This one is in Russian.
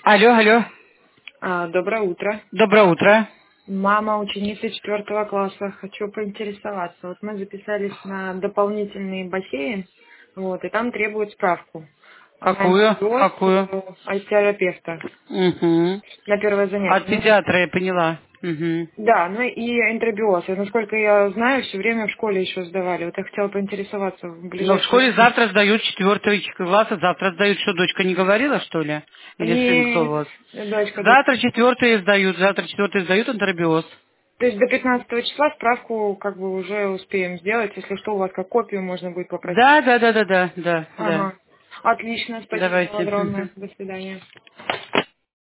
Алло, алло. Доброе утро. Доброе утро. Мама ученицы 4 класса. Хочу поинтересоваться. Вот мы записались на дополнительный бассейн, вот, и там требуют справку на Какую? антибиоз Какую? терапевта Угу. на первое занятие. От Ну, педиатра я поняла. Угу. да, ну и интробиоз. И, насколько я знаю, все время в школе еще сдавали. Вот я хотела поинтересоваться в Но в ближайшее школе время. завтра сдают 4 класса, завтра сдают. Что, дочка не говорила, что ли? Или сын, кто у Нет, вас? дочка, Завтра 4 сдают, антеробиоз. то есть до 15 числа справку как бы уже успеем сделать. Если что, у вас как копию можно будет попросить. Да, да, да, да, да, да, да. Ага. Отлично, спасибо вам Давайте. огромное. Мгм. До свидания.